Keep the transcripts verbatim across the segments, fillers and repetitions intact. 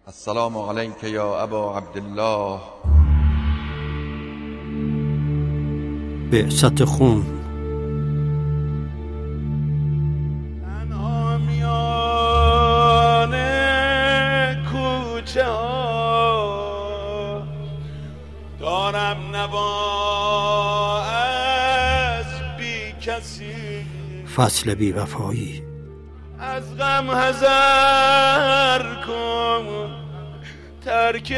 السلام علیک یا ابا عبدالله. بعثت خون. تنها میان کوچه ها دارم نوا از بی کسی، فصل بی وفایی. از غم حذر کن، ترک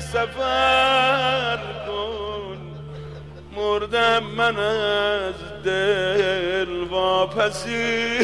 سفر کن، مردم من از دل واپسی.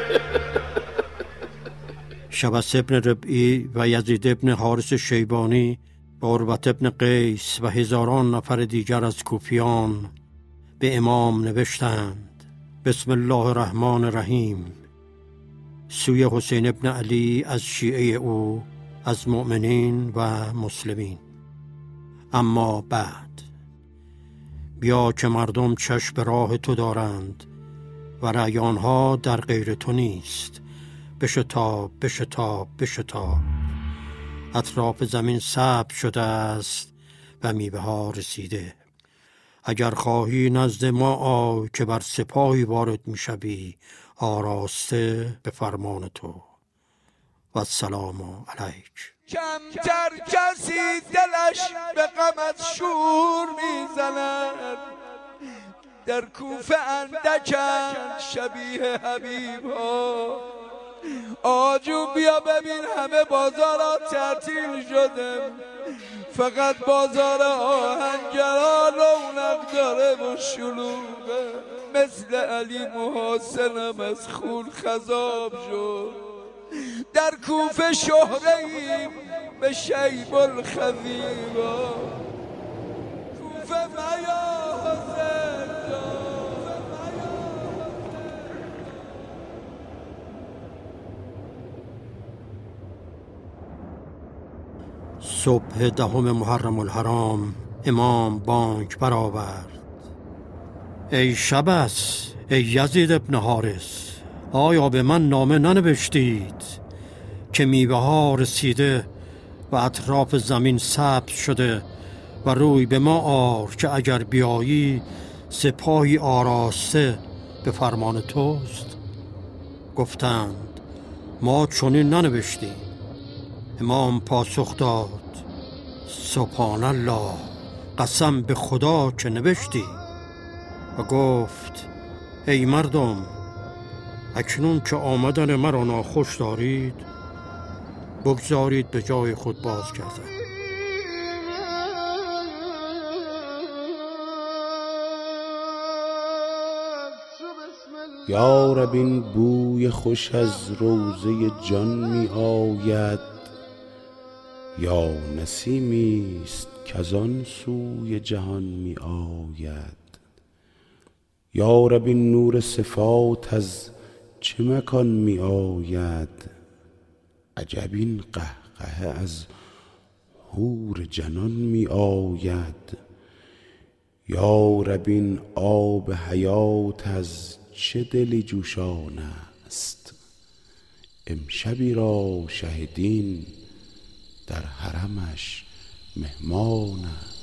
شبس ابن ربعی و یزید ابن حارث شیبانی و عروة ابن قیس و هزاران نفر دیگر از کوفیان به امام نوشتند: بسم الله الرحمن الرحیم. سوی حسین ابن علی از شیعه او، از مؤمنین و مسلمین. اما بعد، بیا که مردم چشم به راه تو دارند و رأی آنها در غیر تو نیست. بشتاب بشتاب بشتاب، اطراف زمین سبز شده است و میوه ها رسیده. اگر خواهی نزد ما آی که بر سپاهی وارد میشوی آراسته به فرمان تو. و السلام علیک. کمتر کسی دلش به غمت شور میزند، در کوفه اندکند شبیه حبیب ها. آجو بیا ببین همه بازارا تعطیل شده، فقط بازار آهنگرا رونق داره و شلوغه. مثل علی محاسنم از خون خضاب شد، در کوفه شهره‌ایم به شیب الخویبا. کوفه میا حسین جان. صبح دهم محرم الحرام امام بانگ برآورد: ای شبس، ای یزید ابن حارث، آیا به من نامه ننوشتید که میوه ها رسیده و اطراف زمین سبز شده و روی به ما آر که اگر بیایی سپاهی آراسته به فرمان توست؟ گفتند: ما چنین ننوشتیم. امام پاسخ داد: سبحان الله، قسم به خدا که نوشتی. و گفت: ای مردم، اکنون که آمدن مرا ناخوش دارید، بگذارید به جای خود باز کردن. یا رب این بوی خوش از روضه جان می آید، یا نسیمی است کز آن سوی جهان می آید. یا رب این نور صفات از چه مکان می آید، عجب این قهقه از حور جنان می آید. یا رب این آب حیات از چه دلی جوشان است، امشبی را شه دین در حرمش مهمان است.